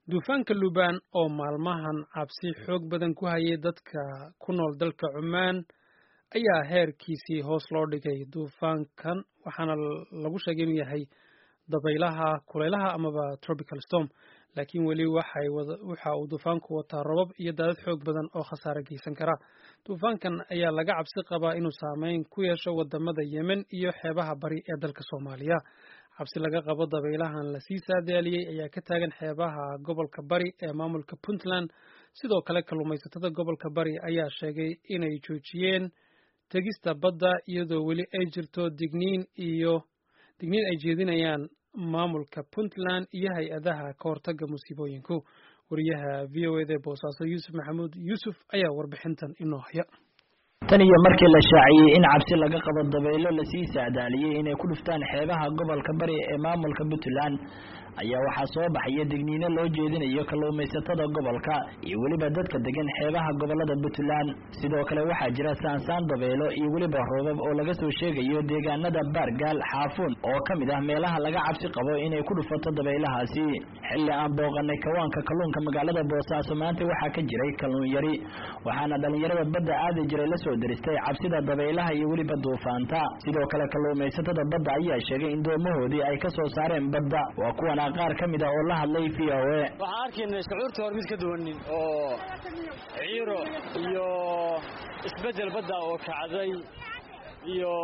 duufaanka Lubaan oo maalmahan cabsi xoog badan ku hayay dadka ku nool dalka Cumaan ayaa heerkiisii hoos loo dhigay. Duufaankan waxaana lagu sheegay inuu yahay dabaylaha kulaylaha amaba tropical storm, laakiin weli waxa uu duufaanku wataa roobab iyo daadad xoog badan oo khasaare geysan kara. Duufaankan ayaa laga cabsi qabaa inuu saameyn ku yeesho wadamada Yemen iyo xeebaha bari ee dalka Soomaaliya. cabsi laga qabo dabaylahan la sii saadaaliyay ayaa ka taagan xeebaha gobolka bari ee maamulka Puntland. sidoo kale kalluumaysatada gobolka bari ayaa sheegay inay joojiyeen tegista badda iyadoo weli ay jirto digniin ay jeedinayaan maamulka Puntland iyo hay-adaha ka hortagga musiibooyinku. wariyaha VOA Boosaaso Yuusuf Maxamuud Yuusuf ayaa warbixintan inoo haya. tan iyo markii la shaaciyay in cabsi laga qabo dabaylo la sii saadaaliyay inay ku dhuftaan xeebaha gobolka bari ee maamulka Puntland ayaa waxaa soo baxaya digniino loo jeedinayo kalluumaysatada gobolka iyo waliba dadka degan xeebaha gobolada Puntland. sidoo kale waxaa jira saansaan dabaylo iyo waliba roobab oo laga soo sheegayo deegaanada Baargaal Xaafuun oo kamid ah meelaha laga cabsi qabo inay ku dhufato dabaylahaasi. xilli aan booqanay kawaanka kalluunka magaalada Boosaaso maanta waxaa ka jiray kalluun yari, waxaana dhalinyarada badda aadi jiray la soo diristay cabsida dabaylaha iyo waliba duufaanta. sidoo kale kalluumaysatada badda ayaa sheegay in doomahoodii ay ka soo saareen badda. waa kuwan qaar kamid ah oo la hadlay VOA. waxaan arkaynaa shucuurta hor mid ka duwanin oo ciiro iyo isbedel badda oo kacday iyo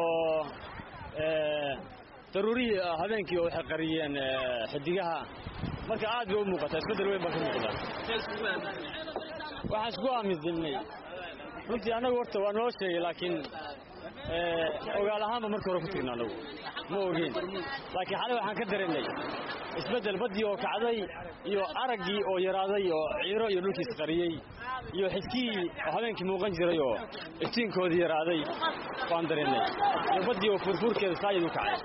daruuri habeenkii oo waxay qariyeen xidigaha, marka aad bay u muuqataa isbedel weyn baa ka muuqda. waxaan isku aaminsanay runtii anagu horta waa noo sheegay, laakiin ogaal ahaanba marka hore ku tirnaa anagu ma ogeyn, laakiin xalay waxaan ka dareennay isbedel baddii oo kacday iyo araggii oo yaraaday oo ciiro iyo dhulkiis qariyey iyo xiskii oo habeenkii muuqan jiray oo iftiinkoodii yaraaday waan dareennay, iyo baddii oo furfurkeeda saayid u kacay.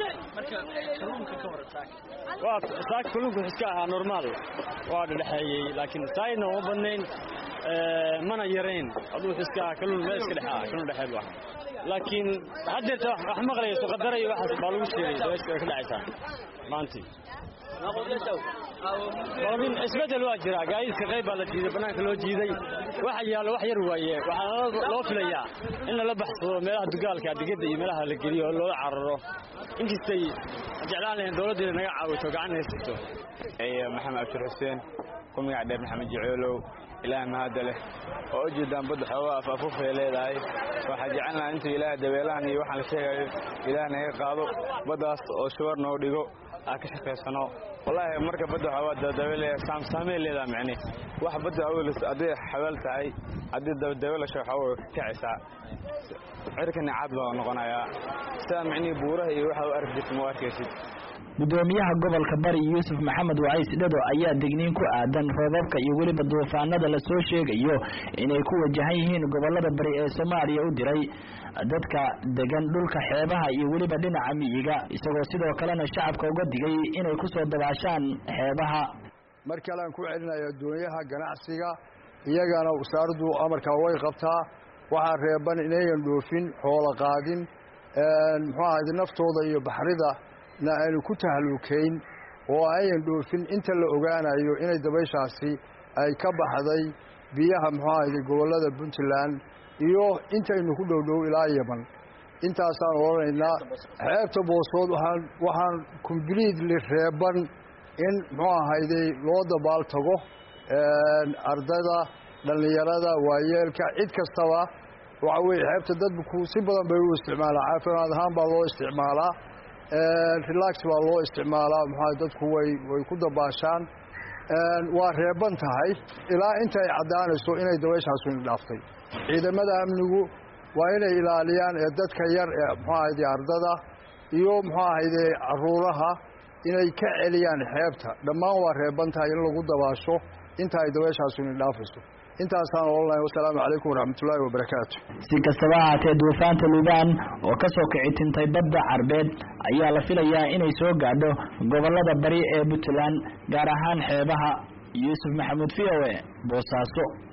waa saak kalluunku xiska ahaa normaal waa dhexeeyey, laakiin saayidna uma badnayn mana yarayn. aduu xiska kalluun meel iska dhex ah kalluun dhexeed wax, laakiin haddeerta wax maqlayso qadara iyo waxaas baa lagu sheegay dabeeshka ka dhacaysaa maantii. isbedel waa jira, gaadiidka qayb baa la jiiday, banaanka loo jiiday, waxa yaalo wax yar waaye. waxaa loo filayaa in lala baxsado meelaha dugaalka digada iyo meelaha la geliyo oo loola cararo, inkastay jeclaan lahayn dowladda inay naga caawito gacan haysato. maxamed abshir xuseen ku magac dheer maxamed jeceelow, ilaah mahad leh oo ujeedaan badda xoogaa afafufay leedahay. waxaa jecelnahay intuu ilaah dabeelahan iyo waxaan la sheegayo ilaah naga qaado, baddaas oo shubar noo dhigo aan ka shaqaysano. wallaahi marka badda xoogaa dabeelaya saamsaamay leedahay, macne wax badda awlis haddii xabaal tahay haddii dabeelasha xoogaa kacaysaa cirkana caad baa noqonayaa, sidaa macnihii buuraha iyo waxa u arki jirta ma arkaysid. gudoomiyaha gobolka bari Yuusuf Maxamed Wacays Dhado ayaa digniin ku aadan roobabka iyo waliba duufaanada la soo sheegayo inay ku wajahan yihiin gobolada bari ee Soomaaliya u diray dadka degan dhulka xeebaha iyo waliba dhinaca miyiga, isagoo sidoo kalena shacabka uga digay inay ku soo dabaashaan xeebaha. markale aan ku celinayo doonyaha ganacsiga iyagana wasaaraddu amarka way qabtaa, waxa reeban inayan dhoofin xoolo qaadin muxuu ahayd naftooda iyo baxrida aanu ku tahluukayn oo ayan dhoofin inta la ogaanayo inay dabayshaasi ay ka baxday biyaha muxuu ahayd gobolada Puntland iyo intaynu ku dhowdhow ilaa Yemen. intaasaan oranaynaa xeebta Boosood waxaan completely reeban in muxuu ahayd loo dabaal tago ardayda dhalinyarada waayeelka cid kastaba. waxa weeye xeebta dadku si badan bay u isticmaalaa, caafimaad ahaan baa loo isticmaalaa, relax baa loo isticmaalaa, maxaa dadku way ku dabaashaan. waa reeban tahay ilaa inta ay caddaanayso inay dabayshaas dhaaftay. ciidamada amnigu waa inay ilaaliyaan dadka yar ee muxuu ahayd ardada iyo muxuu ahayd caruuraha inay ka celiyaan xeebta. dhammaan waa reeban tahay in lagu dabaasho inta ay dabayshaas dhaafayso. intaasaan walaalahay wassalaamu calaykum waraxmatullaahi wabarakaatu. si kastaba ahaatee duufaanta Lubaan oo ka soo kici tintay badda Carbeed ayaa la filayaa inay soo gaadho gobolada bari ee Puntland gaar ahaan xeebaha. Yuusuf Maxamuud VOA Boosaaso.